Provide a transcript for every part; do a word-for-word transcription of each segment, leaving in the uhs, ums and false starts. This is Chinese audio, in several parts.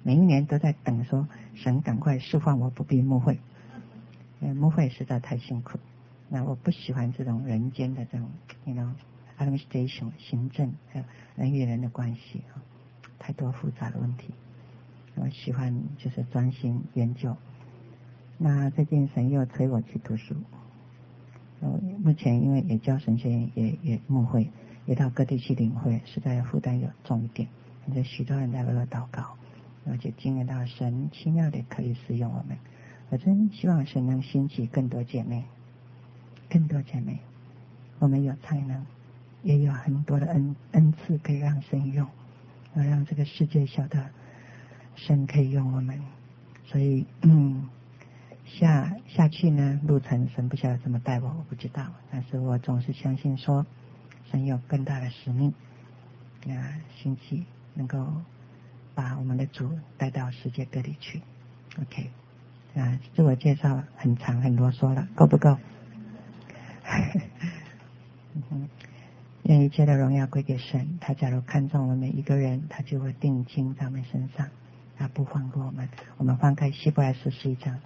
每一年都在等说神赶快释放我，不必牧会，因为牧会实在太辛苦。那我不喜欢这种人间的这种 you know administration 行政还有人与人的关系啊，太多复杂的问题。我喜欢就是专心研究。那最近神又催我去读书，目前因为也教神学院，也也牧会，也到各地去领会，实在负担有重一点。有许多人在为我祷告，而且经验到神奇妙的可以使用我们。我真希望神能兴起更多姐妹，更多姐妹，我们有才能，也有很多的恩恩赐可以让神用，要让这个世界晓得神可以用我们。所以嗯下下去呢，路程神不晓得怎么带我，我不知道，但是我总是相信说神有更大的使命啊，兴起能够把我们的主带到世界各地去。 OK 啊，自我介绍很长很啰嗦了，够不够？愿一切的荣耀归给神，他假如看中我们每一个人，他就会定睛在我们身上，他不放过我们。我们翻开希伯来书十一章。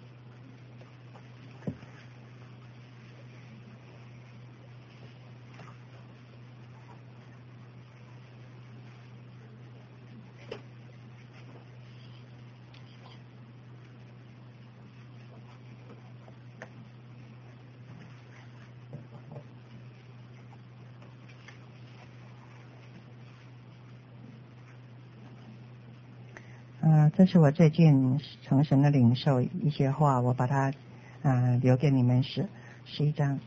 呃，这是我最近从神的领受一些话，我把它呃留给你们是十一章，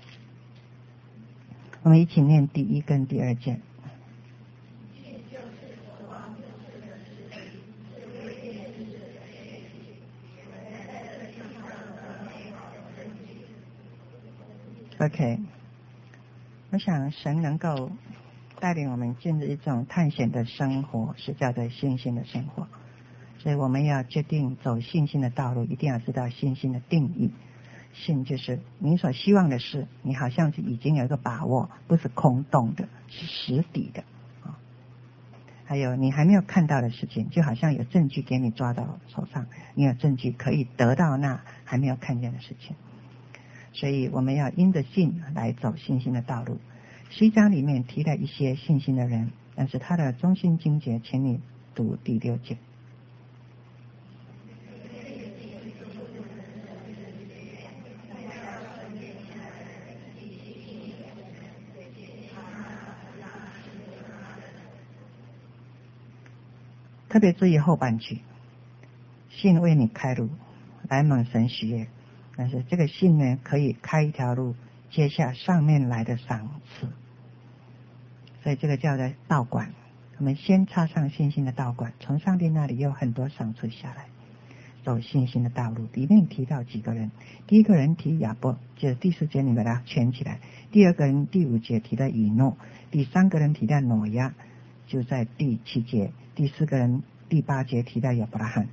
我们一起念第一跟第二节。OK， 我想神能够带领我们进入一种探险的生活，是叫做信心的生活。所以我们要决定走信心的道路，一定要知道信心的定义。信就是你所希望的事，你好像是已经有一个把握，不是空洞的，是实底的。还有你还没有看到的事情，就好像有证据给你抓到手上，你有证据可以得到那还没有看见的事情。所以我们要因着信来走信心的道路。十一章里面提了一些信心的人，但是他的中心经节，请你读第六节。特别注意后半句，信为你开路，来蒙神喜悦。但是这个信呢，可以开一条路，接下上面来的赏赐。所以这个叫做道馆。我们先插上信心的道馆，从上帝那里有很多赏赐下来。走信心的道路，里面提到几个人。第一个人提亚伯，就是第四节你把它圈起来。第二个人第五节提到以诺，第三个人提到挪亚，就在第七节。第四个人第八节提到亚伯拉罕。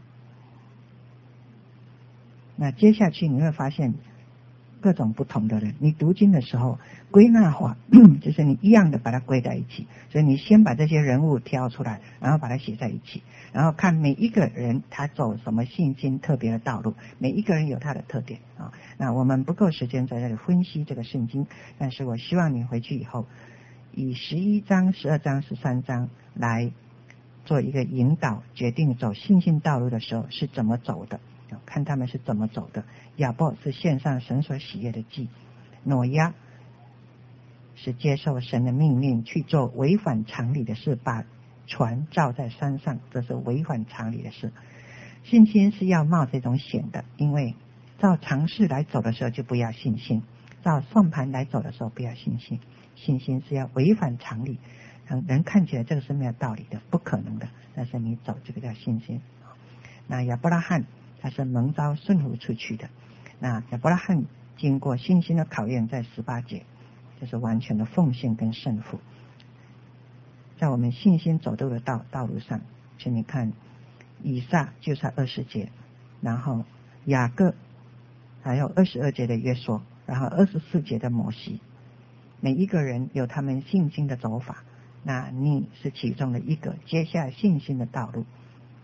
那接下去你会发现各种不同的人，你读经的时候归纳化，就是你一样的把它归在一起。所以你先把这些人物挑出来，然后把它写在一起，然后看每一个人他走什么信心特别的道路，每一个人有他的特点啊。那我们不够时间在这里分析这个圣经，但是我希望你回去以后以十一章、十二章、十三章来做一个引导，决定走信心道路的时候是怎么走的，看他们是怎么走的。亚伯是献上神所喜悦的祭，挪亚是接受神的命令去做违反常理的事，把船造在山上，这是违反常理的事。信心是要冒这种险的，因为照常识来走的时候就不要信心，照算盘来走的时候不要信心。信心是要违反常理，人看起来这个是没有道理的，不可能的，但是你走这个叫信心。那亚伯拉罕他是蒙召顺服出去的，那亚伯拉罕经过信心的考验，在十八节就是完全的奉献跟顺服。在我们信心走路的道道路上，请你看以撒就是二十节，然后雅各还有二十二节的约书，然后二十四节的摩西，每一个人有他们信心的走法，那你是其中的一个接下信心的道路。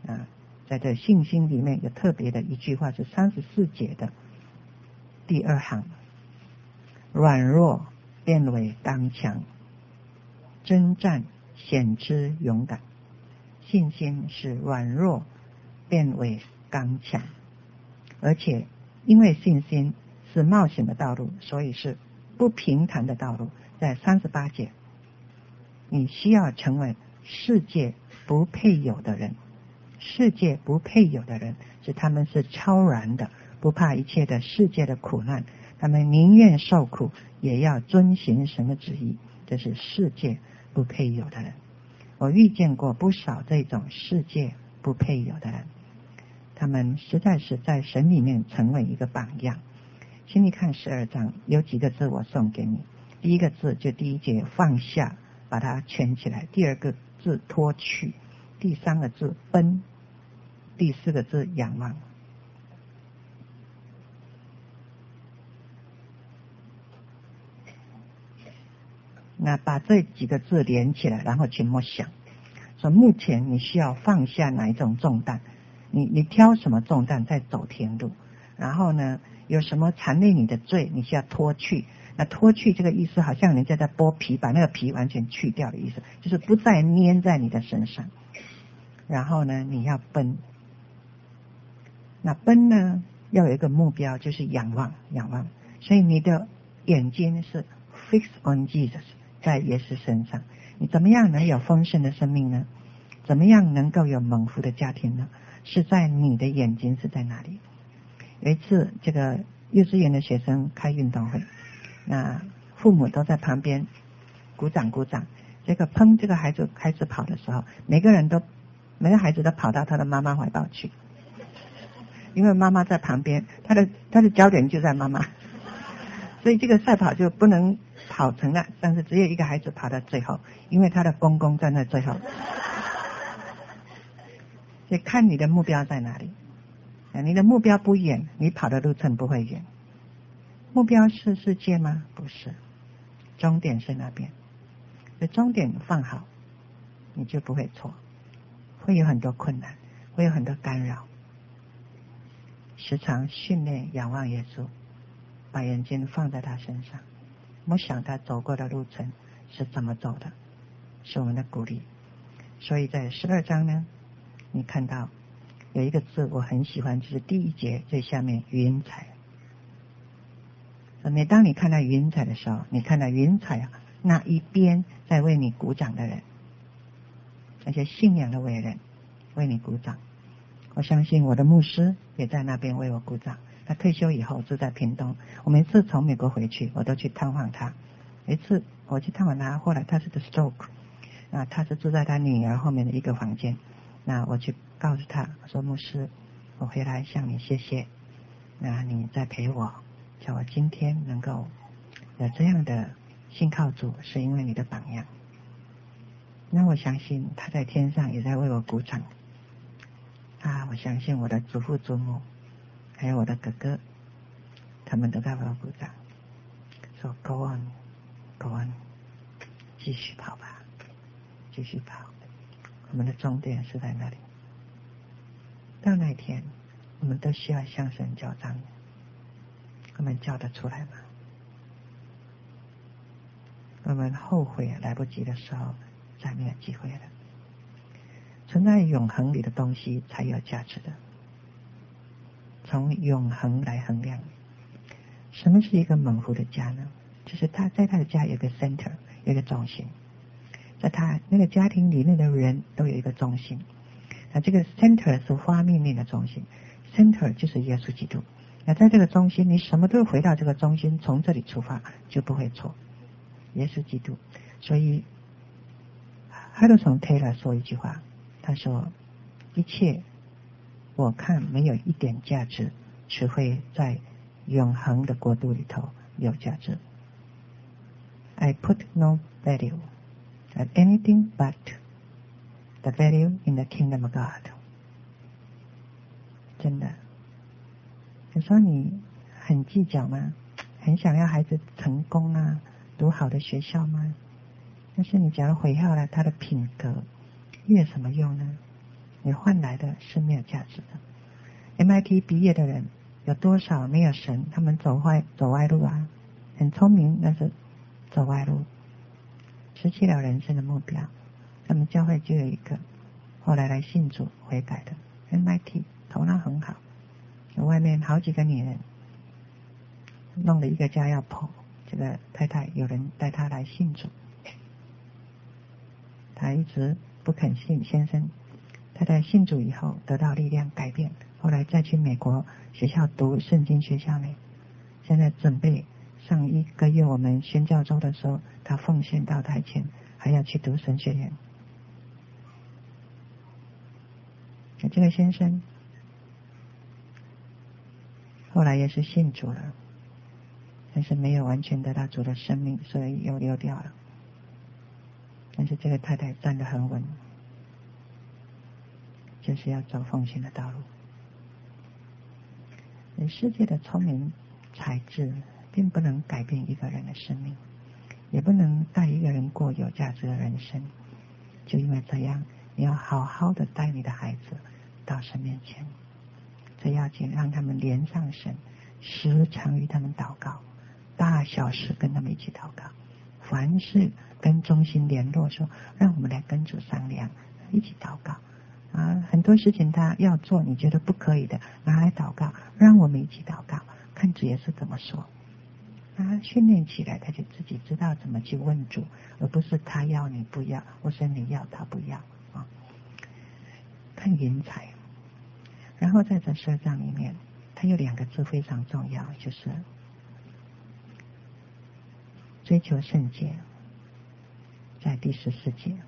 啊，在这信心里面有特别的一句话是三十四节的第二行，软弱变为刚强，征战显之勇敢。信心是软弱变为刚强，而且因为信心是冒险的道路，所以是不平坦的道路。在三十八节，你需要成为世界不配有的人。世界不配有的人是他们是超然的，不怕一切的世界的苦难，他们宁愿受苦也要遵行神的旨意。这是世界不配有的人。我遇见过不少这种世界不配有的人，他们实在是在神里面成为一个榜样。请你看十二章有几个字我送给你。第一个字就第一节放下，把它圈起来。第二个字脱去，第三个字奔，第四个字仰望。那把这几个字连起来，然后去默想，说目前你需要放下哪一种重担，你你挑什么重担在走天路，然后呢有什么缠累你的罪你需要脱去。那脱去这个意思好像人家在剥皮，把那个皮完全去掉的意思，就是不再粘在你的身上。然后呢你要奔，那奔呢要有一个目标，就是仰望仰望。所以你的眼睛是 fix on Jesus， 在耶稣身上。你怎么样能有丰盛的生命呢？怎么样能够有蒙福的家庭呢？是在你的眼睛是在哪里？有一次这个幼稚园的学生开运动会，那父母都在旁边鼓掌鼓掌。这个砰，这个孩子开始跑的时候，每个人都每个孩子都跑到他的妈妈怀抱去，因为妈妈在旁边，他的他的焦点就在妈妈，所以这个赛跑就不能跑成了，但是只有一个孩子跑到最后，因为他的公公站在最后。所以看你的目标在哪里，你的目标不远，你跑的路程不会远。目标是世界吗？不是，终点是那边。所以终点放好，你就不会错。会有很多困难，会有很多干扰，时常训练仰望耶稣，把眼睛放在他身上，默想他走过的路程是怎么走的，是我们的鼓励。所以在十二章呢，你看到有一个字我很喜欢，就是第一节最下面云彩。每当你看到云彩的时候，你看到云彩那一边在为你鼓掌的人，那些信仰的伟人为你鼓掌。我相信我的牧师也在那边为我鼓掌。他退休以后住在屏东，我每次从美国回去我都去探望他。有一次我去探望他，后来他是个 stroke， 那他是住在他女儿后面的一个房间。那我去告诉他说，牧师，我回来向你谢谢，那你在陪我，叫我今天能够有这样的信靠主，是因为你的榜样。那我相信他在天上也在为我鼓掌啊！我相信我的祖父祖母还有我的哥哥，他们都在为我鼓掌，说 Go on Go on， 继续跑吧，继续跑，我们的终点是在那里。到那一天我们都需要向神交账，我们交得出来吗？我们后悔来不及的时候，再没有机会了。存在永恒里的东西才有价值的，从永恒来衡量。什么是一个蒙福的家呢？就是他在他的家有一个 center， 有一个中心，在他那个家庭里面的人都有一个中心。那这个 center 是花命令的中心， center 就是耶稣基督。那在这个中心，你什么都回到这个中心，从这里出发就不会错，耶稣基督。所以哈德松 Taylor 说一句话，他说一切我看没有一点价值，只会在永恒的国度里头有价值。 I put no value at anything but the value in the kingdom of God。 真的，有时候你很计较吗？很想要孩子成功啊，读好的学校吗？但是你假如毁掉了他的品格，又有什么用呢？ 你换来的是没有价值的。M I T 毕业的人有多少没有神？他们走坏走歪路啊，很聪明，但是走歪路，失去了人生的目标。他们教会就有一个后来来信主悔改的 M I T， 头脑很好，外面好几个女人，弄了一个家要跑，这个太太有人带她来信主，她一直不肯信先生。太太信主以后得到力量改变，后来再去美国学校读圣经学校呢，现在准备上一个月我们宣教周的时候，他奉献到台前，还要去读神学院。这个先生后来也是信主了，但是没有完全得到主的生命，所以又溜掉了。但是这个太太站得很稳，就是要走奉献的道路。世界的聪明才智并不能改变一个人的生命，也不能带一个人过有价值的人生。就因为这样，你要好好的带你的孩子到神面前，这要紧，让他们连上神，时常与他们祷告，大小事跟他们一起祷告，凡事跟中心联络，说让我们来跟主商量，一起祷告啊。很多事情他要做你觉得不可以的，拿来祷告，让我们一起祷告，看主耶稣怎么说啊。训练起来他就自己知道怎么去问主，而不是他要你不要，或是你要他不要啊。看云彩，然后在这十二章里面，它有两个字非常重要，就是追求圣洁，在第十四节。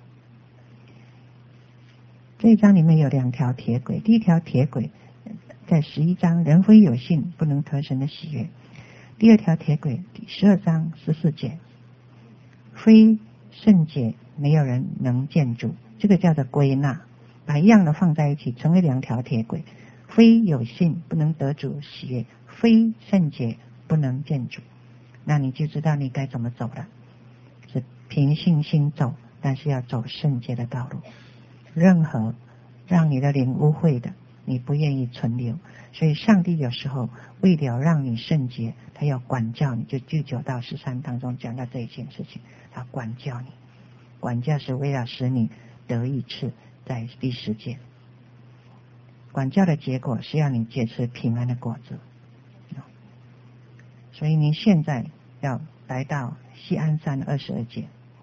这一章里面有两条铁轨，第一条铁轨在十一章，人非有信不能得神的喜悦。第二条铁轨第十二章十四节，非圣洁没有人能见主，这个叫做归纳，把一样的放在一起成为两条铁轨。非有信不能得主喜悦，非圣洁不能见主。那你就知道你该怎么走了，是凭信心走，但是要走圣洁的道路。任何让你的灵污秽的，你不愿意存留，所以上帝有时候为了让你圣洁，他要管教你，就第九到十三当中讲到这一件事情，他管教你，管教是为了使你得益处，在第十节，管教的结果是要你结出平安的果子。所以你现在要来到锡安山二十二节。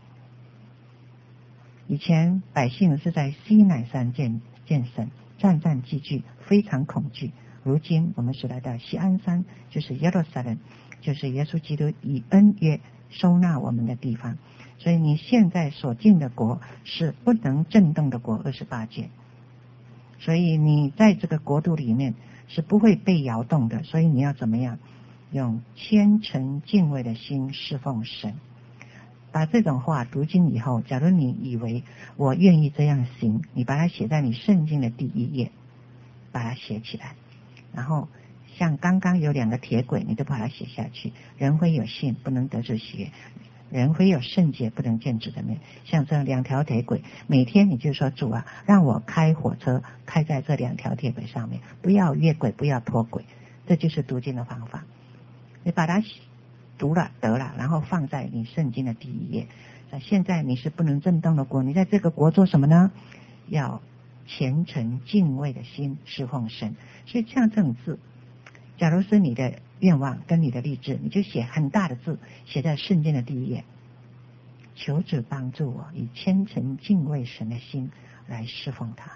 以前百姓是在西乃山见见神，战战兢兢，非常恐惧。如今我们是来到锡安山，就是耶路撒冷，就是耶稣基督以恩约收纳我们的地方。所以你现在所进的国是不能震动的国，二十八节。所以你在这个国度里面是不会被摇动的。所以你要怎么样？用虔诚敬畏的心侍奉神。把这种话读经以后，假如你以为我愿意这样行，你把它写在你圣经的第一页，把它写起来。然后像刚刚有两个铁轨，你都把它写下去。人非有信不能得主喜悦，人非有圣洁不能见主的面。像这两条铁轨，每天你就说主啊，让我开火车开在这两条铁轨上面，不要越轨，不要脱轨。这就是读经的方法。你把它读了得了，然后放在你圣经的第一页。现在你是不能震动的国，你在这个国做什么呢？要虔诚敬畏的心侍奉神。所以像这种字，假如是你的愿望跟你的励志，你就写很大的字，写在圣经的第一页。求主帮助我以虔诚敬畏神的心来侍奉他。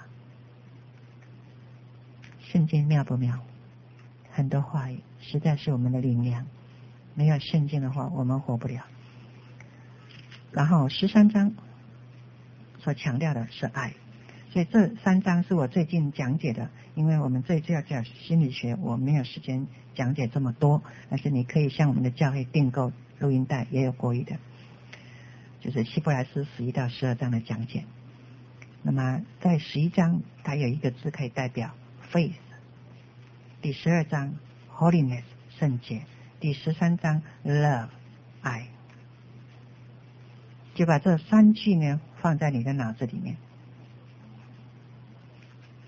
圣经妙不妙？很多话语实在是我们的灵粮，没有圣经的话我们活不了。然后十三章所强调的是爱，所以这三章是我最近讲解的，因为我们这一次要讲心理学，我没有时间讲解这么多，但是你可以向我们的教会订购录音带，也有国语的，就是希伯来书十一到十二章的讲解。那么在十一章它有一个字可以代表 faith， 第十二章 holiness 圣洁，第十三章 love 爱。就把这三句呢放在你的脑子里面。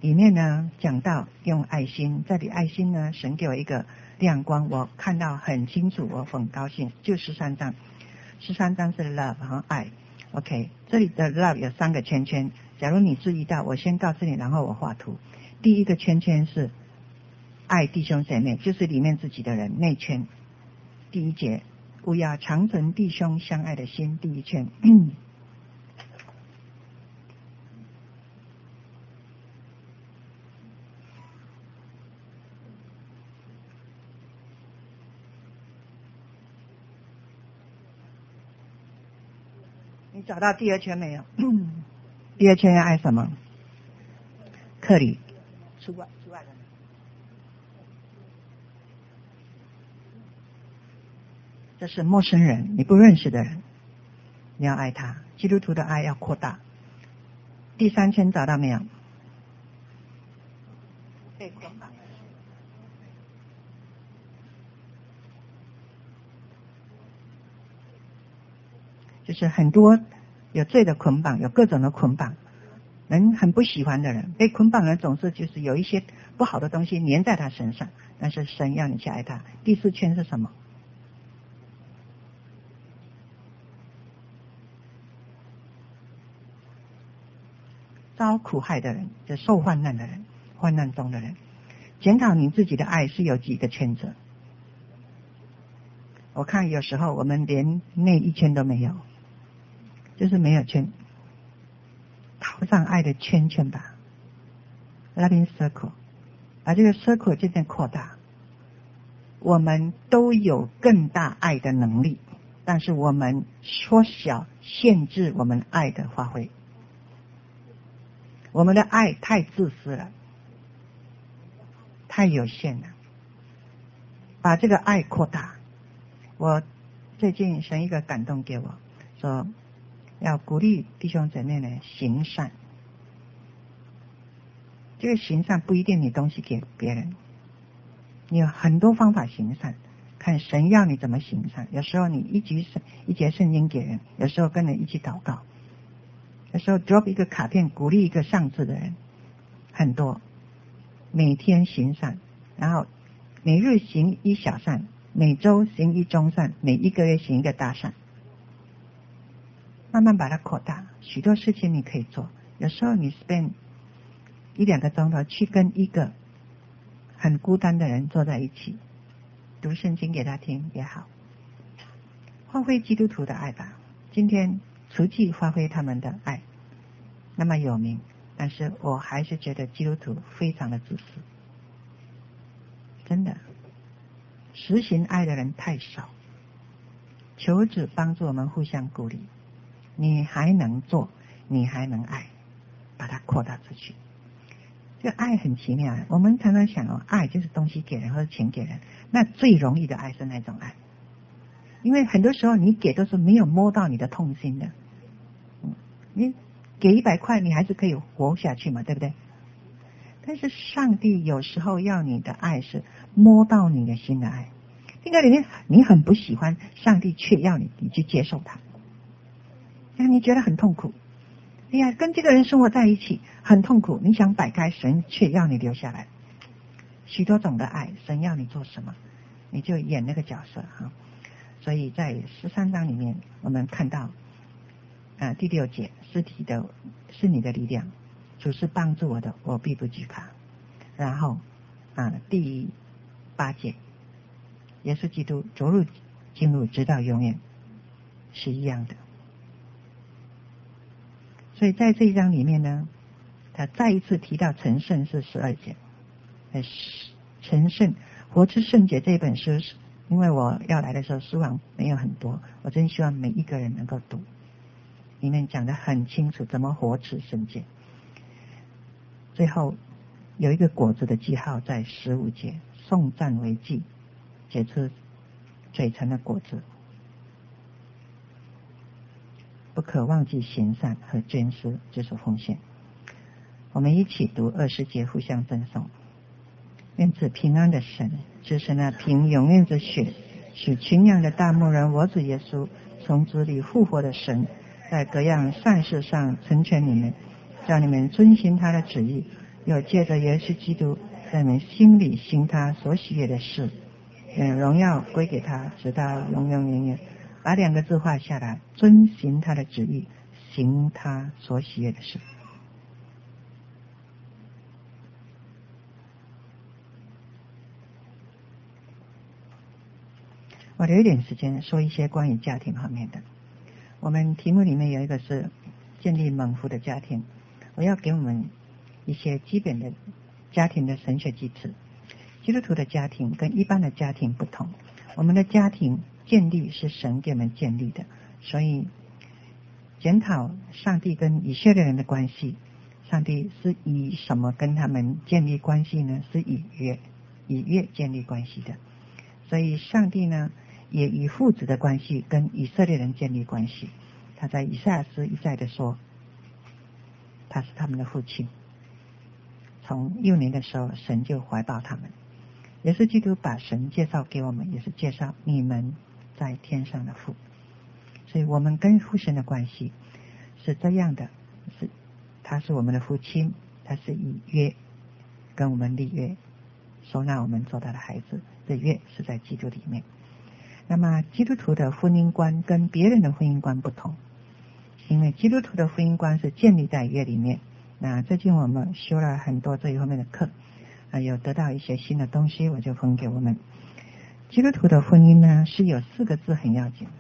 里面呢讲到用爱心，这里爱心呢，神给我一个亮光，我看到很清楚，我很高兴。就十三章，十三章是 love 和爱。OK， 这里的 love 有三个圈圈。假如你注意到，我先告诉你，然后我画图。第一个圈圈是爱弟兄姐妹，就是里面自己的人，内圈。第一节，勿要长存弟兄相爱的心，第一圈。嗯你找到第二圈没有？第二圈要爱什么？克里，除外除外的。这是陌生人，你不认识的人，你要爱他。基督徒的爱要扩大。第三圈找到没有？被捆绑的，就是很多有罪的捆绑，有各种的捆绑，人很不喜欢的人，被捆绑的人总是就是有一些不好的东西粘在他身上，但是神要你去爱他。第四圈是什么？遭苦害的人，就受患难的人，患难中的人。检讨你自己的爱是有几个圈子？我看有时候我们连那一圈都没有，就是没有圈，套上爱的圈圈吧 ，loving circle， 把这个 circle 渐渐扩大。我们都有更大爱的能力，但是我们缩小限制我们爱的发挥。我们的爱太自私了，太有限了，把这个爱扩大。我最近神一个感动给我，说要鼓励弟兄姐妹呢行善。这个行善不一定你东西给别人，你有很多方法行善，看神要你怎么行善。有时候你一句圣一节圣经给人，有时候跟人一起祷告，有时候 drop 一个卡片鼓励一个上智的人，很多。每天行善，然后每日行一小善，每周行一中善，每一个月行一个大善，慢慢把它扩大。许多事情你可以做，有时候你 spend 一两个钟头去跟一个很孤单的人坐在一起，读圣经给他听也好，发挥基督徒的爱吧。今天除去发挥他们的爱那么有名，但是我还是觉得基督徒非常的自私，真的，实行爱的人太少。求主帮助我们互相鼓励，你还能做，你还能爱，把它扩大出去。这个爱很奇妙，我们常常想哦，爱就是东西给人或者钱给人，那最容易的爱是那种爱，因为很多时候你给都是没有摸到你的痛心的。嗯，你给一百块，你还是可以活下去嘛，对不对？但是上帝有时候要你的爱是摸到你的心的爱，这个里面你很不喜欢，上帝却要你你去接受它，让你觉得很痛苦。哎呀，跟这个人生活在一起很痛苦，你想摆开，神却要你留下来。许多种的爱，神要你做什么，你就演那个角色哈。所以在十三章里面，我们看到，啊，第六节，尸体的是你的力量，主是帮助我的，我必不惧怕。然后啊，第八节，耶稣基督走入进入直到永远，是一样的。所以在这一章里面呢，他再一次提到成圣是十二节。成圣活出圣洁这本书，因为我要来的时候书网没有很多，我真希望每一个人能够读，里面讲得很清楚怎么活出圣洁。最后有一个果子的记号在十五节，颂赞为祭，结出嘴唇的果子，不可忘记行善和捐施，就是奉献。我们一起读二十节，互相赠送。愿此平安的神，就是那凭永远之血使群羊的大牧人我主耶稣从主里复活的神，在各样善事上成全你们，叫你们遵行他的旨意， 有借着耶稣基督在你们心里行他所喜悦的事，嗯，荣耀归给他，直到永永远远。把两个字画下来，遵行他的旨意，行他所喜悦的事。我留一点时间说一些关于家庭方面的。我们题目里面有一个是建立蒙福的家庭，我要给我们一些基本的家庭的神学基础。基督徒的家庭跟一般的家庭不同，我们的家庭建立是神给我们建立的，所以检讨上帝跟以色列人的关系，上帝是以什么跟他们建立关系呢？是以约，以约建立关系的。所以上帝呢也以父子的关系跟以色列人建立关系。他在以赛亚书一再的说他是他们的父亲，从幼年的时候神就怀抱他们。耶稣基督把神介绍给我们，也是介绍你们在天上的父。所以我们跟父神的关系是这样的，是他是我们的父亲，他是以约跟我们立约，收纳我们做他的孩子，这约是在基督里面。那么基督徒的婚姻观跟别人的婚姻观不同，因为基督徒的婚姻观是建立在约里面。那最近我们修了很多这一方面的课，啊，有得到一些新的东西，我就分给我们。基督徒的婚姻呢是有四个字很要紧，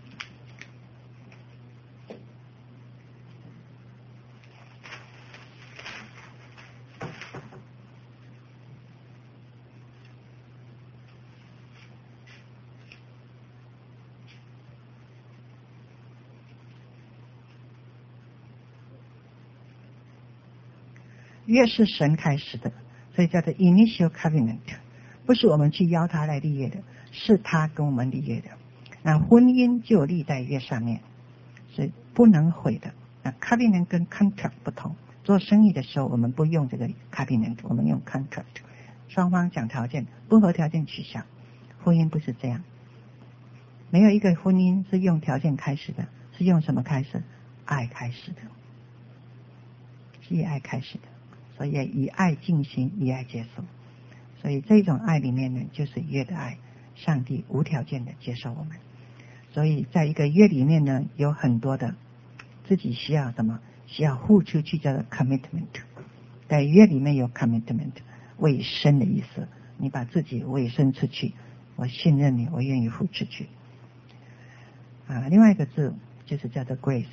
约是神开始的，所以叫做 initial covenant， 不是我们去邀他来立约的，是他跟我们立约的。那婚姻就立在约上面，所以不能毁的。那 covenant 跟 contract 不同，做生意的时候我们不用这个 covenant， 我们用 contract， 双方讲条件，不合条件取消。婚姻不是这样，没有一个婚姻是用条件开始的，是用什么开始？爱开始的，是以爱开始的。所以以爱进行，以爱结束。所以这种爱里面呢，就是约的爱，上帝无条件的接受我们。所以在一个约里面呢，有很多的自己需要什么，需要付出去，叫做 commitment。 在约里面有 commitment， 委身的意思，你把自己委身出去，我信任你，我愿意付出去。啊，另外一个字就是叫做 grace，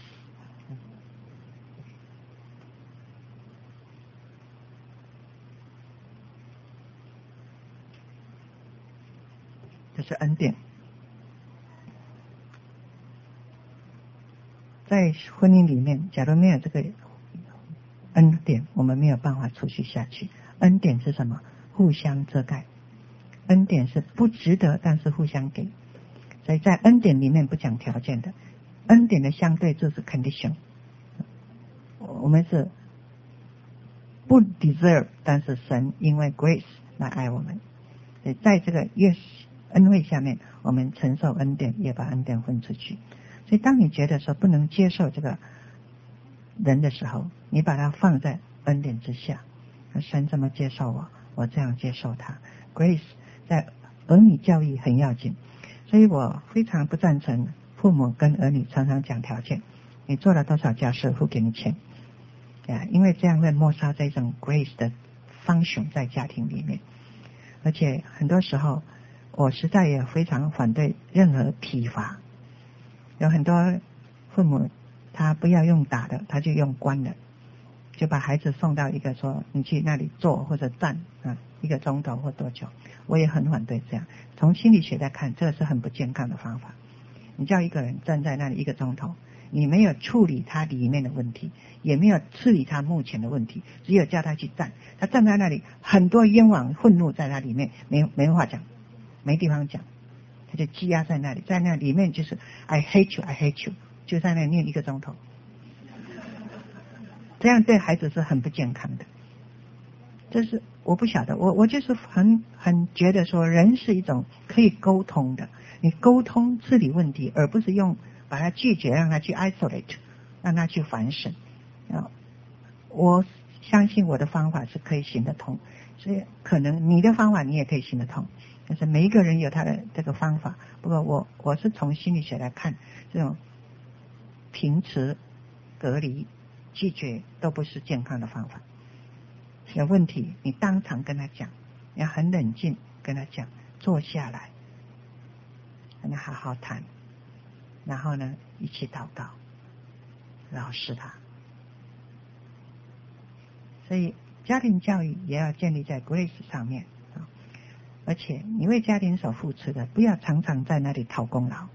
这是恩典。在婚姻里面，假如没有这个恩典，我们没有办法持续下去。恩典是什么？互相遮盖。恩典是不值得，但是互相给。所以在恩典里面不讲条件的，恩典的相对就是 condition。我们是不 deserve， 但是神因为 grace 来爱我们。所以在这个约恩惠下面，我们承受恩典，也把恩典分出去。所以当你觉得说不能接受这个人的时候，你把它放在恩典之下，神这么接受我，我这样接受他。 Grace 在儿女教育很要紧，所以我非常不赞成父母跟儿女常常讲条件，你做了多少家事付给你钱，因为这样会抹杀这种 Grace 的function在家庭里面。而且很多时候我实在也非常反对任何体罚，有很多父母他不要用打的，他就用关的，就把孩子送到一个说你去那里坐或者站啊一个钟头或多久。我也很反对这样，从心理学来看，这是很不健康的方法。你叫一个人站在那里一个钟头，你没有处理他里面的问题，也没有处理他目前的问题，只有叫他去站，他站在那里很多冤枉愤怒在他里面，没没话讲，没地方讲，他就积压在那里，在那里面就是 I hate you I hate you， 就在那里念一个钟头。这样对孩子是很不健康的。这是我不晓得，我我就是很很觉得说人是一种可以沟通的，你沟通处理问题，而不是用把他拒绝，让他去 isolate， 让他去反省。我相信我的方法是可以行得通，所以可能你的方法你也可以行得通，但是每一个人有他的这个方法。不过我我是从心理学来看，这种平持、隔离、拒绝都不是健康的方法。有问题你当场跟他讲，要很冷静跟他讲，坐下来跟他好好谈，然后呢一起祷告，饶恕他。所以家庭教育也要建立在 grace 上面，而且你为家庭所付出的，不要常常在那里讨功劳。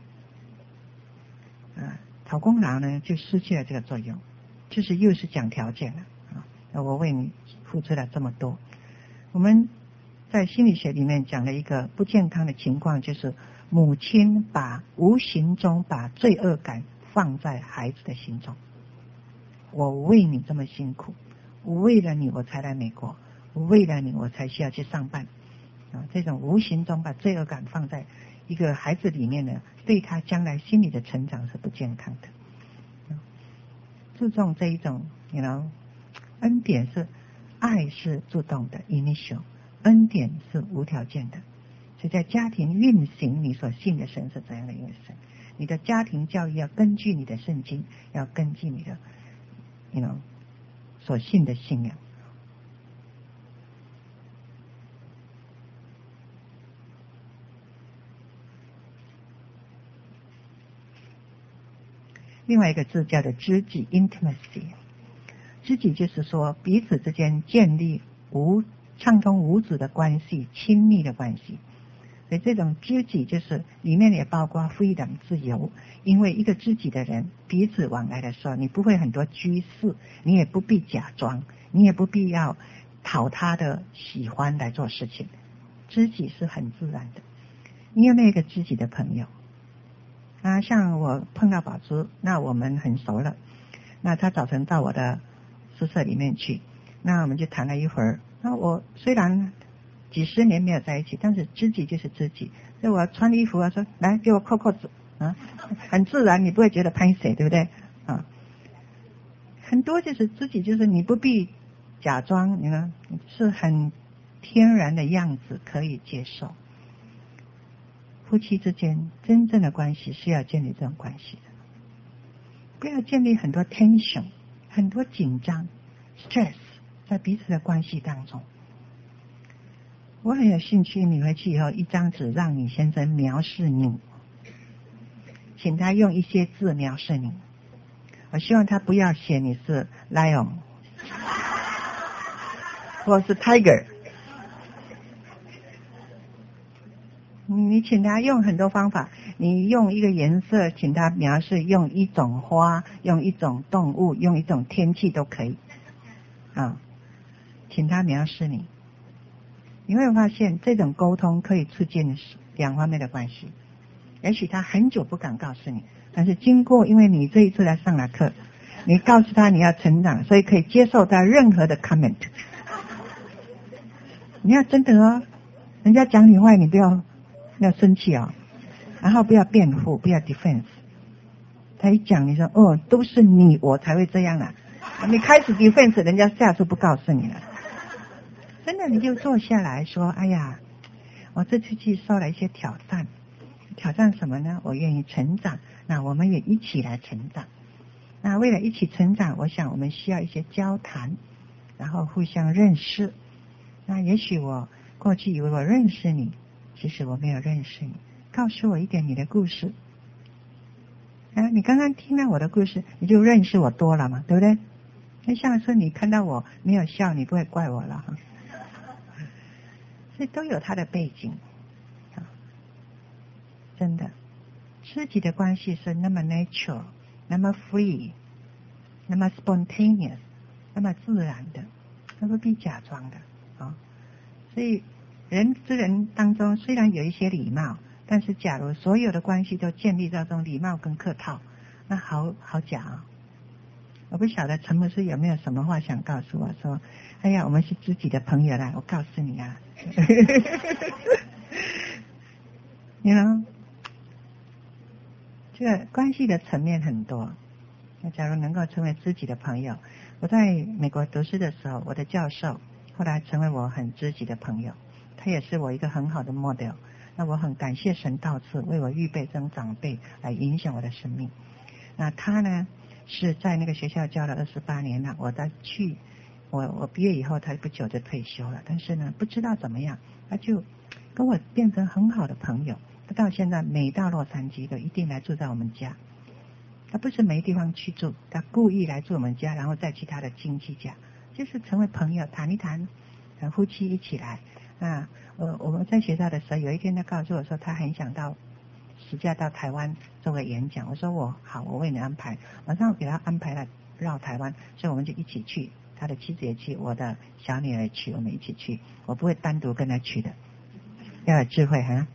啊，讨功劳呢就失去了这个作用，就是又是讲条件了啊！我为你付出了这么多。我们在心理学里面讲了一个不健康的情况，就是母亲把无形中把罪恶感放在孩子的心中。我为你这么辛苦，我为了你我才来美国，我为了你我才需要去上班啊！这种无形中把罪恶感放在一个孩子里面呢，对他将来心理的成长是不健康的。注重这一种 you know 恩典是爱是主动的 initial， 恩典是无条件的。所以在家庭运行你所信的神是怎样的一个神，你的家庭教育要根据你的圣经，要根据你的 you know 所信的信仰。另外一个字叫做知己 intimacy， 知己就是说彼此之间建立无畅通无阻的关系，亲密的关系。所以这种知己就是里面也包括 freedom 自由，因为一个知己的人彼此往来的时候，你不会很多居士，你也不必假装，你也不必要讨他的喜欢来做事情，知己是很自然的。你有没有一个知己的朋友啊？像我碰到宝珠，那我们很熟了，那他早晨到我的宿舍里面去，那我们就谈了一会儿。那我虽然几十年没有在一起，但是知己就是知己。所以我穿衣服啊，说来给我扣扣子啊，很自然，你不会觉得拍谁，对不对啊？很多就是知己，就是你不必假装，你呢是很天然的样子可以接受。夫妻之间真正的关系是要建立这种关系的，不要建立很多 tension， 很多紧张 stress 在彼此的关系当中。我很有兴趣，你回去以后一张纸让你先生描述你，请他用一些字描述你。我希望他不要写你是 lion 或是 tiger， 你请他用很多方法，你用一个颜色请他描述，用一种花，用一种动物，用一种天气都可以啊，请他描述你。你会发现这种沟通可以促进两方面的关系。也许他很久不敢告诉你，但是经过因为你这一次来上了课，你告诉他你要成长，所以可以接受他任何的 comment。 你要真的哦，人家讲你坏你不要要生气哦，然后不要辩护，不要 defense。 他一讲你说哦都是你我才会这样啊，你开始 defense 人家下次不告诉你了。真的你就坐下来说，哎呀我这次去受了一些挑战，挑战什么呢？我愿意成长，那我们也一起来成长。那为了一起成长，我想我们需要一些交谈，然后互相认识。那也许我过去以为我认识你，其实我没有认识你，告诉我一点你的故事。啊，你刚刚听到我的故事，你就认识我多了嘛，对不对？那像是你看到我没有笑，你不会怪我了哈。所以都有它的背景啊，真的，知己的关系是那么 natural， 那么 free， 那么 spontaneous， 那么自然的，那不必假装的啊。所以人之人当中虽然有一些礼貌，但是假如所有的关系都建立在这种礼貌跟客套，那好好假啊。我不晓得陈牧师有没有什么话想告诉我，说哎呀我们是知己的朋友啦，我告诉你啊你know 这个关系的层面很多，那假如能够成为知己的朋友， 我在美国读书的时候，我的教授后来成为我很知己的朋友，他也是我一个很好的 model。那我很感谢神到此为我预备这种长辈来影响我的生命。那他呢是在那个学校教了二十八年了，我在去我我毕业以后他不久就退休了，但是呢不知道怎么样，他就跟我变成很好的朋友。他到现在每到洛杉矶都一定来住在我们家，他不是没地方去住，他故意来住我们家，然后再去他的亲戚家，就是成为朋友，谈一谈，夫妻一起来。那呃我们在学校的时候，有一天他告诉我说他很想到暑假到台湾做个演讲。我说我好，我为你安排。晚上给他安排了绕台湾，所以我们就一起去，他的妻子也去，我的小女儿也去，我们一起去。我不会单独跟他去的，要有智慧哈。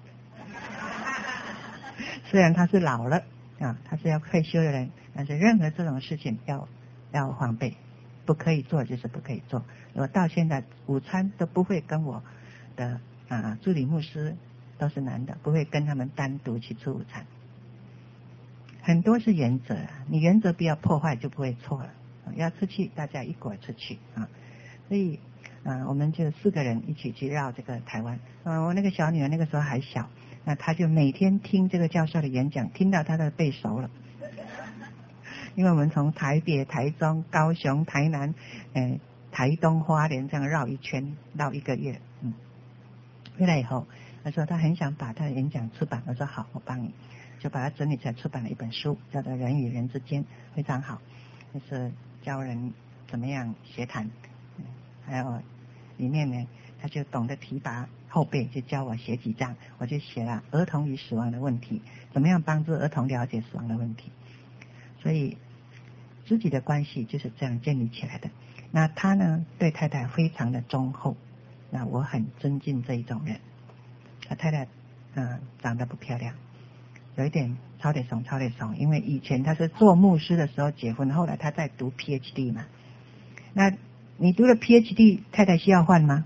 虽然他是老了啊，他是要退休的人，但是任何这种事情要要防备，不可以做就是不可以做。我到现在午餐都不会跟我的啊助理牧师，都是男的，不会跟他们单独去吃午餐。很多是原则，你原则不要破坏就不会错了。要出去大家一块出去啊，所以啊我们就四个人一起去绕这个台湾。啊我那个小女儿那个时候还小，那她就每天听这个教授的演讲，听到她都背熟了。因为我们从台北、台中、高雄、台南、呃、台东、花莲这样绕一圈，绕一个月。嗯，回来以后，他说他很想把他的演讲出版。我说好，我帮你，就把它整理起来出版了一本书，叫做《人与人之间》，非常好，就是教人怎么样协谈。还有里面呢，他就懂得提拔后辈，就教我写几章，我就写了儿童与死亡的问题，怎么样帮助儿童了解死亡的问题。所以知己的关系就是这样建立起来的。那他呢对太太非常的忠厚，那我很尊敬这一种人。他太太嗯、呃、长得不漂亮，有一点超得怂超得怂，因为以前他是做牧师的时候结婚，后来他在读 P H D 嘛。那你读了 P H D 太太需要换吗？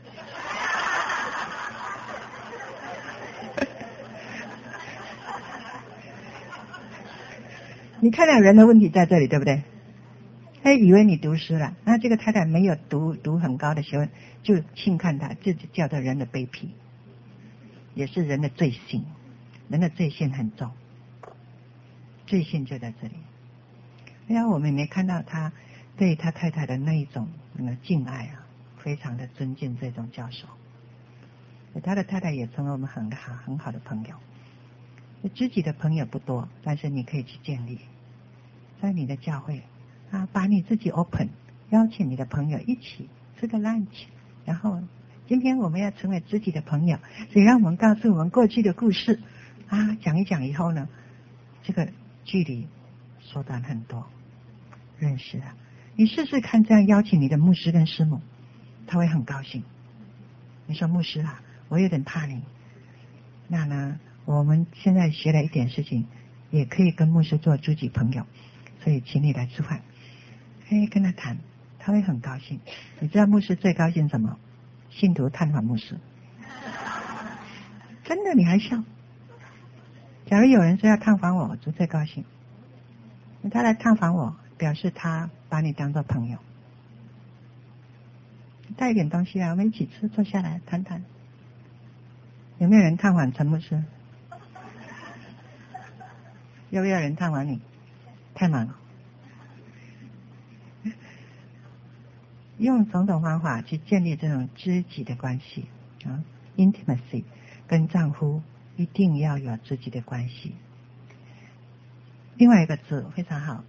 你看到人的问题在这里，对不对？他以为你读书了，那这个太太没有读读很高的学问，就轻看他，这就叫做人的卑鄙，也是人的罪性。人的罪性很重，罪性就在这里。哎呀，我们没看到他对他太太的那一种那个敬爱啊，非常的尊敬这种教授。他的太太也成为我们很好很好的朋友。知己的朋友不多，但是你可以去建立在你的教会啊，把你自己 open， 邀请你的朋友一起吃个 lunch， 然后今天我们要成为知己的朋友，所以让我们告诉我们过去的故事啊，讲一讲以后呢，这个距离缩短很多，认识了。你试试看这样邀请你的牧师跟师母，他会很高兴。你说牧师啊，我有点怕你，那呢我们现在学了一点事情，也可以跟牧师做知己朋友，所以请你来吃饭，可以跟他谈，他会很高兴。你知道牧师最高兴什么？信徒探访牧师。真的，你还笑？假如有人说要探访我，我就最高兴。他来探访我，表示他把你当作朋友。带一点东西来，我们一起吃，坐下来谈谈。有没有人探访陈牧师？要不要人探访你？太忙了。用种种方法去建立这种知己的关系啊 ，intimacy， 跟丈夫一定要有知己的关系。另外一个字非常好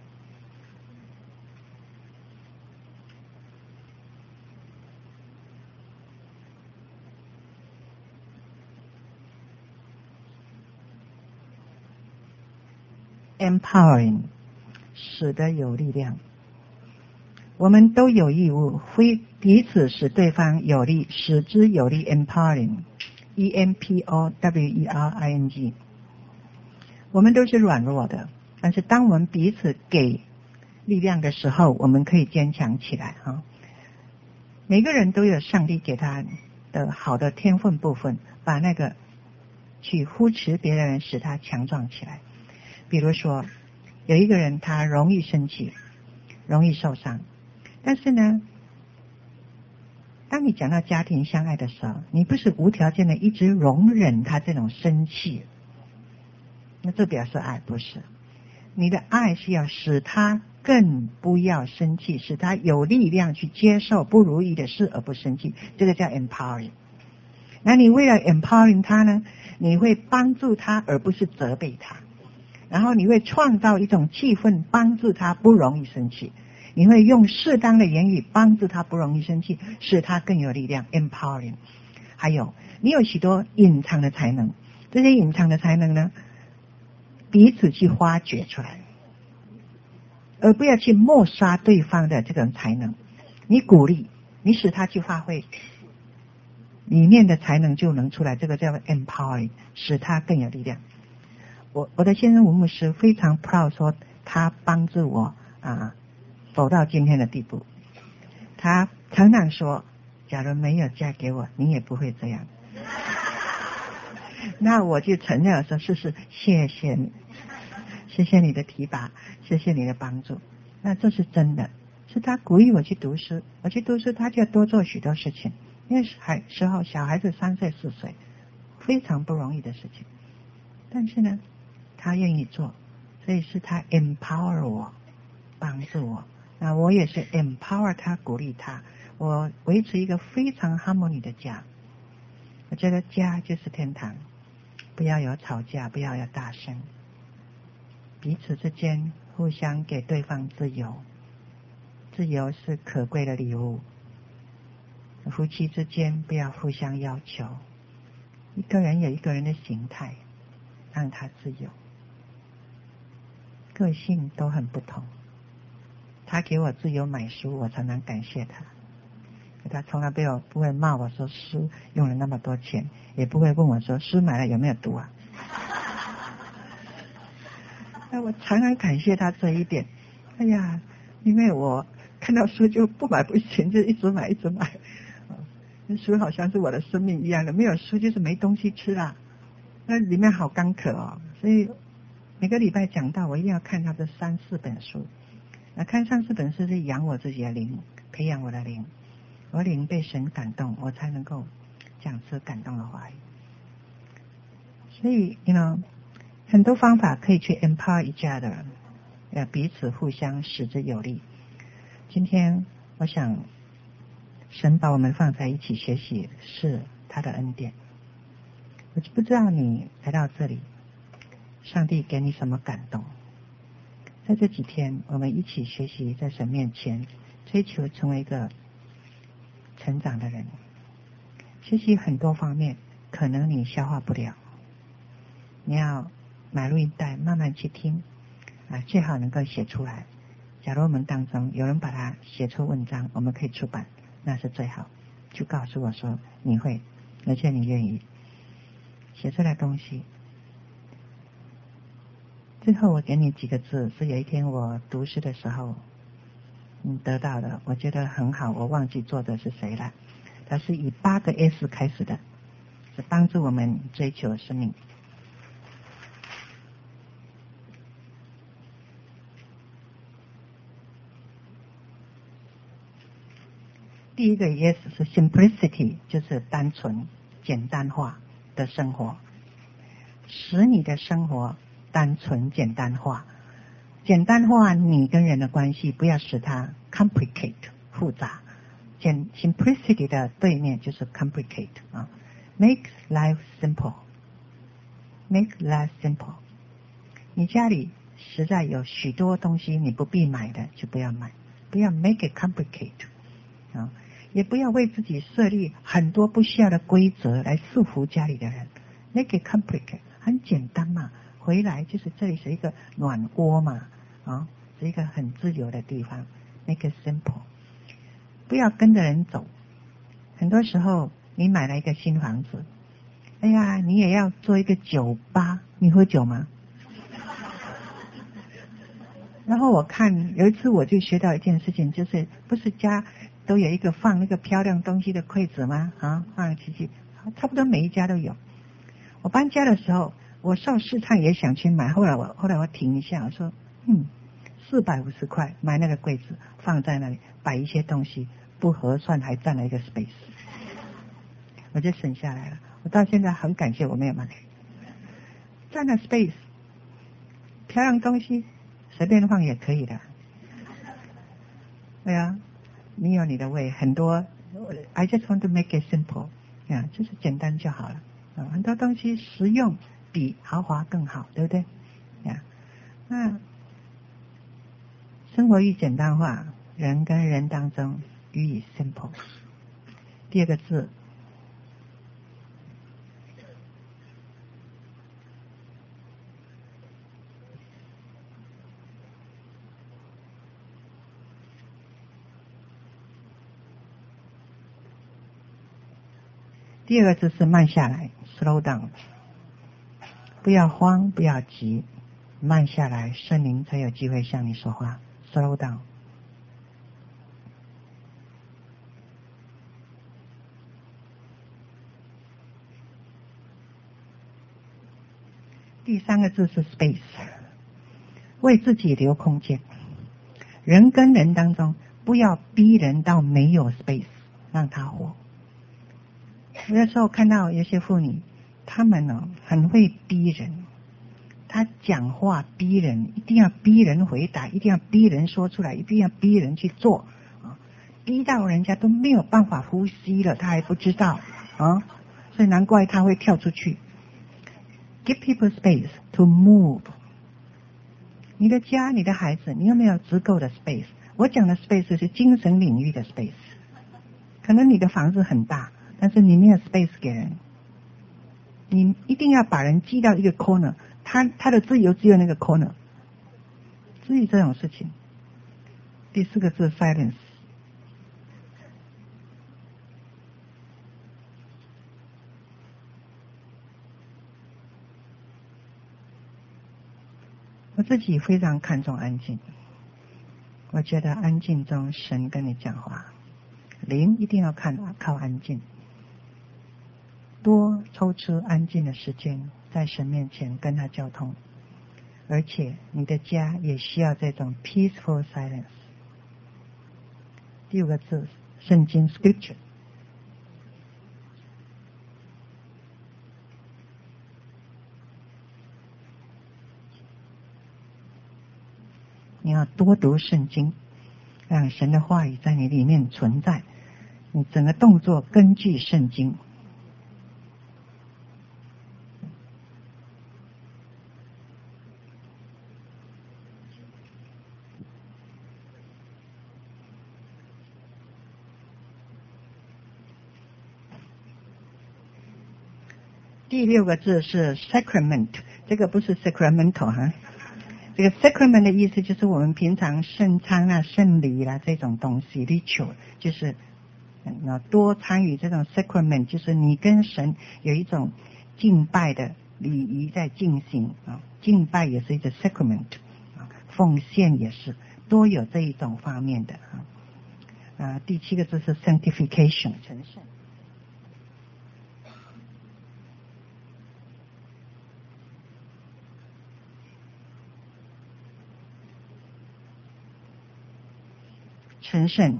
，empowering， 使得有力量。我们都有义务非彼此使对方有利，使之有利 empowering，E M P O W E R I N G。我们都是软弱的，但是当我们彼此给力量的时候，我们可以坚强起来啊！每个人都有上帝给他的好的天分部分，把那个去扶持别人，使他强壮起来。比如说，有一个人他容易生气，容易受伤， 但是呢，当你讲到家庭相爱的时候，你不是无条件的一直容忍他这种生气，那这表示爱不是？你的爱是要使他更不要生气，使他有力量去接受不如意的事而不生气，这个叫 empowering。那你为了 empowering 他呢，你会帮助他而不是责备他，然后你会创造一种气氛帮助他不容易生气，你会用适当的言语帮助他不容易生气，使他更有力量 empowering。 还有你有许多隐藏的才能，这些隐藏的才能呢，彼此去发掘出来，而不要去抹杀对方的这种才能。你鼓励，你使他去发挥里面的才能就能出来，这个叫 empowering， 使他更有力量。我我的先生吴牧师非常 proud 说他帮助我啊走到今天的地步。他常常说，假如没有嫁给我，你也不会这样。那我就承认说，是是，谢谢你，谢谢你的提拔，谢谢你的帮助。那这是真的，是他鼓励我去读书，我去读书，他就要多做许多事情。因为孩时候小孩子三岁四岁，非常不容易的事情，但是呢，他愿意做，所以是他 empower 我，帮助我。那我也是 empower 他，鼓励他，我维持一个非常 harmony 的家。我觉得家就是天堂，不要有吵架，不要有大声，彼此之间互相给对方自由，自由是可贵的礼物。夫妻之间不要互相要求，一个人有一个人的形态，让他自由。个性都很不同，他给我自由买书，我常常感谢他。他从来没有不会骂我说书用了那么多钱，也不会问我说书买了有没有读啊。那我常常感谢他这一点。哎呀，因为我看到书就不买不行，就一直买一直买。书好像是我的生命一样的，没有书就是没东西吃啦。那里面好干渴哦，所以每个礼拜讲到我一定要看他这三四本书。那看三四本书是养我自己的灵，培养我的灵，我灵被神感动，我才能够讲出感动的话语。所以 you know 很多方法可以去 empower each other， 要彼此互相使之有力。今天我想神把我们放在一起学习是他的恩典。我就不知道你来到这里，上帝给你什么感动。在这几天我们一起学习，在神面前追求成为一个成长的人。学习很多方面可能你消化不了，你要买录音带慢慢去听啊，最好能够写出来。假如我们当中有人把它写出文章，我们可以出版，那是最好。就告诉我说你会，而且你愿意写出来东西。最后我给你几个字，是有一天我读诗的时候嗯得到的，我觉得很好，我忘记作者是谁了。它是以八个 S 开始的，是帮助我们追求生命。第一个 S 是 simplicity， 就是单纯简单化的生活，使你的生活单纯简单化，简单化你跟人的关系，不要使它 complicate 复杂。简 simplicity 的对面就是 complicate 啊 ，make life simple， make life simple。你家里实在有许多东西你不必买的，就不要买，不要 make it complicate 啊。也不要为自己设立很多不需要的规则来束缚家里的人 ，make it complicate， 很简单嘛，回来就是这里是一个暖窝嘛，啊，是一个很自由的地方 ，make it simple， 不要跟着人走。很多时候你买了一个新房子，哎呀，你也要做一个酒吧，你喝酒吗？然后我看有一次我就学到一件事情，就是不是家都有一个放那个漂亮东西的柜子吗？啊，放进去，差不多每一家都有。我搬家的时候，我受试探也想去买，后来我后来我停一下，我说，嗯， 四百五十块买那个柜子放在那里，摆一些东西，不合算还占了一个 space， 我就省下来了。我到现在很感谢我没有买，占了 space， 漂亮东西随便放也可以的。对啊，你有你的味，很多 I just want to make it simple， 啊，就是简单就好了。啊，很多东西实用比豪华更好，对不对？啊，那生活愈简单化，人跟人当中予以 simple。第二个字，第二个字是慢下来 ，slow down， 不要慌，不要急，慢下来，圣灵才有机会向你说话 ，slow down。第三个字是 space， 为自己留空间。人跟人当中，不要逼人到没有 space， 让他活。有的时候看到有些妇女，她们呢很会逼人，她讲话逼人，一定要逼人回答，一定要逼人说出来，一定要逼人去做，啊，逼到人家都没有办法呼吸了，她还不知道啊，所以难怪她会跳出去。Give people space to move。你的家，你的孩子，你有没有足够的 space？ 我讲的 space 是精神领域的 space。可能你的房子很大，但是你没有 space 给人，你一定要把人挤到一个 corner， 他他的自由只有那个 corner。至于这种事情，第四个字 silence。我自己非常看重安静，我觉得安静中神跟你讲话，灵一定要看靠安静，多抽出安静的时间在神面前跟他交通，而且你的家也需要这种 peaceful silence。 第五个字圣经 scripture，你要多读圣经，让神的话语在你里面存在，你整个动作根据圣经。第六个字是 sacrament， 这个不是 sacramental 哈，这个 sacrament 的意思就是我们平常圣餐啊、圣礼啦、啊、这种东西 ritual， 就是嗯多参与这种 sacrament， 就是你跟神有一种敬拜的礼仪在进行啊，敬拜也是一个 sacrament 啊，奉献也是，多有这一种方面的啊。啊，第七个字是 sanctification， 成圣。成圣。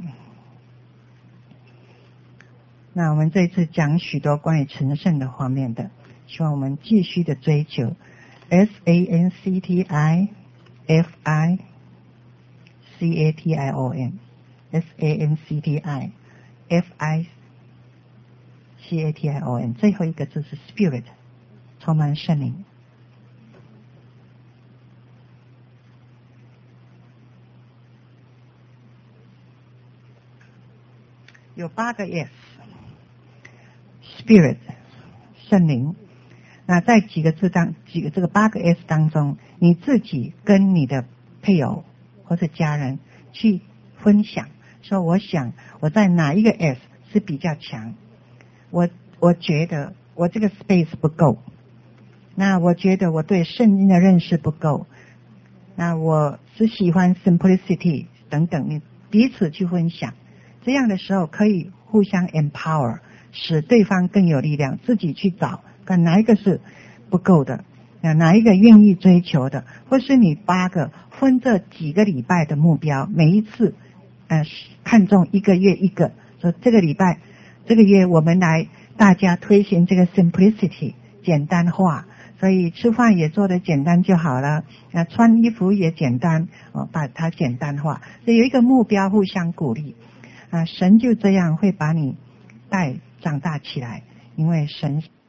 那我们这一次讲许多关于成圣的方面的，希望我们继续的追求 S A N C T I F I C A T I O N S A N C T I F I C A T I O N， 最后一个字是 Spirit， 充满圣灵。有八个 S，Spirit 圣灵。那在几个字当几个这个八个 S 当中，你自己跟你的配偶或者家人去分享，说我想我在哪一个 S 是比较强，我我觉得我这个 space 不够，那我觉得我对圣经的认识不够，那我是喜欢 simplicity 等等，你彼此去分享。这样的时候可以互相 empower， 使对方更有力量，自己去找看哪一个是不够的， 啊，哪一个愿意追求的，或是你八个分这几个礼拜的目标，每一次呃看重一个月一个，说这个礼拜这个月我们来大家推行这个 simplicity 简单化，所以吃饭也做得简单就好了，啊，穿衣服也简单，哦，把它简单化，所以有一个目标互相鼓励，啊，神就这样会把你带长大起来，因为神